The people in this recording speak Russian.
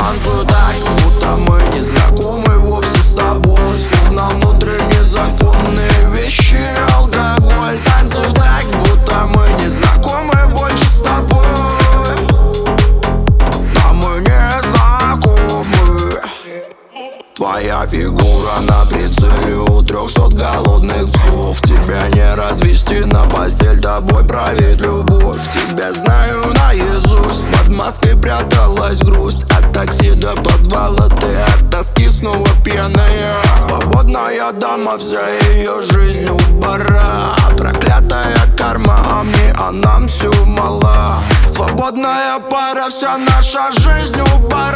Танцуй так, будто мы не знакомы вовсе с тобой. Словно внутренние законные вещи, алкоголь. Танцуй так, будто мы не знакомы больше с тобой. Да мы не знакомы. Твоя фигура на прицеле у 300 голодных псов. Тебя не развести на постель, тобой правит любовь. Тебя знаю наизусть, под маской пряталась грусть. От такси до подвала ты от тоски снова пьяная. Свободная дама, вся ее жизнь у бара. Проклятая карма, а мне она все мала. Свободная пара, вся наша жизнь у бара.